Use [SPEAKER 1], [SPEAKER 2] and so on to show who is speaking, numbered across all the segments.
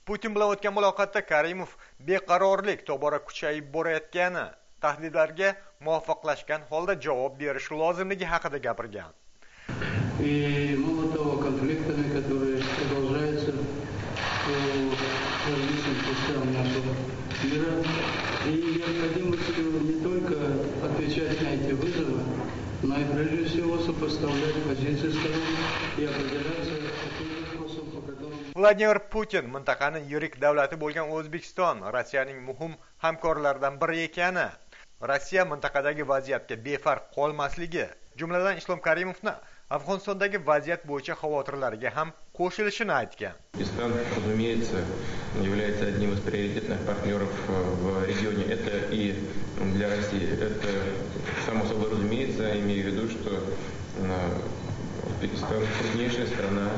[SPEAKER 1] Putin bilan o'tgan muloqotda Karimov beqarorlik tobora kuchayib borayotgani, tahdidlarga muvofiqlashgan holda javob berish lozimligi haqida gapirgan.
[SPEAKER 2] И мало того, конфликтами, которые продолжаются по различным частям нашего мира, и необходимостью не только отвечать на эти вызовы, но и прежде всего сопоставлять позиции сторон и определяться таким вопросом, по которому...
[SPEAKER 1] Vladimir Putin mintaqaning yirik davlati bo'lgan O'zbekiston Rossiyaning muhim hamkorlaridan biri ekani, Rossiya mintaqadagi vaziyatga befarq qolmasligi, jumladan Islom Karimovni Afg'onistondagi vaziyat bo'yicha xavotirlariga ham qo'shilishini aytgan.
[SPEAKER 3] O'zbekiston, разумеется, является одним из приоритетных партнеров в регионе. Это и для России. Это само собой разумеется, имею в виду, что O'zbekiston крупнейшая страна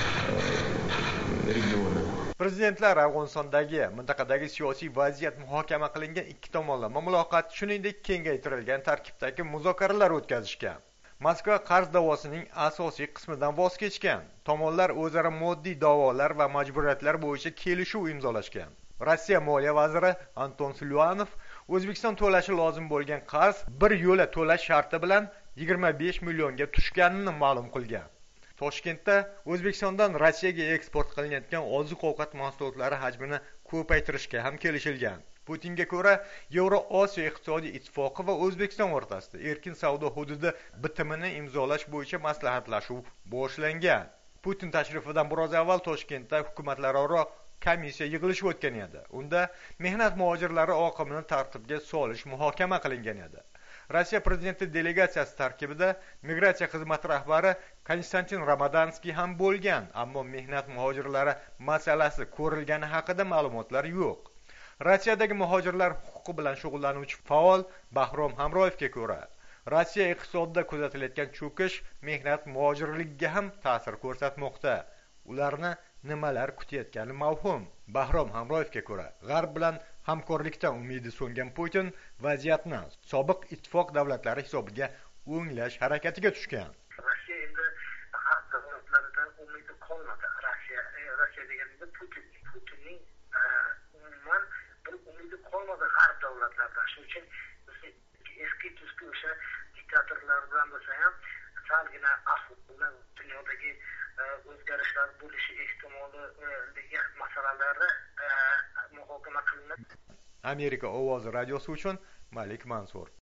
[SPEAKER 3] региона.
[SPEAKER 1] Prezidentlar Afg'onistondagi mintaqadagi siyosiy vaziyat muhokama qilingan ikki tomonlama muloqot, shuningdek kengaytirilgan tarkibdagi muzokaralar o'tkazishgan. Moskva qarz da'vosining asosiy qismidan voz kechgan. Tomonlar o'zaro moddiy da'volar va majburiyatlar bo'yicha kelishuv imzolashgan. Rossiya moliya vaziri Anton Siluanov O'zbekiston to'lashi lozim bo'lgan qarz bir yo'la to'lash sharti bilan 25 millionga tushganini ma'lum qilgan. Toshkentda O'zbekistondan Rossiyaga eksport qilinayotgan oziq-ovqat mahsulotlari hajmini ko'paytirishga ham kelishilgan. Putinga ko'ra, Yevroosiyo iqtisodiy ittifoqi va O'zbekiston o'rtasida erkin savdo hududi bitimini imzolash bo'yicha maslahatlashuv boshlangan. Putin tashrifidan biroz avval Toshkentda hukumatlararo komissiya yig'ilishi o'tgan edi. Unda mehnat muhojirlari oqimini tartibga solish muhokama qilingan edi. Rossiya prezidenti delegatsiyasi tarkibida migratsiya xizmati rahbari Konstantin Ramadanskiy ham bo'lgan, ammo mehnat muhojirlari masalasi ko'rilgani haqida ma'lumotlar yo'q. Rossiyadagi muhojirlar huquqi bilan shug'ullanuvchi faol Bahrom Hamroyevga ko'ra, Rossiya iqtisodida kuzatilayotgan cho'kish mehnat muhojirligiga ham ta'sir ko'rsatmoqda. Ularni nimalar kutayotgani mavhum. Bahrom Hamroyevga ko'ra, G'arb bilan hamkorlikdan umidi so'ngan Putin vaziyatni sobiq ittifoq davlatlari hisobiga o'nglash harakatiga tushgan.
[SPEAKER 4] Rossiya endi G'arb davlatlaridan umidi qolmadi. Rossiya deganda Putinning umuman bir umidi qolmadi G'arb davlatlaridan. Shuning uchun eski tuzki o'sha diktatorlardan bo'lsa ham salgina ahvol dunyodagi o'zgarishlar bo'lishi ehtimoligi masalalari muhokama qilinadi.
[SPEAKER 1] Amerika ovozi radiosi uchun Malik Mansur.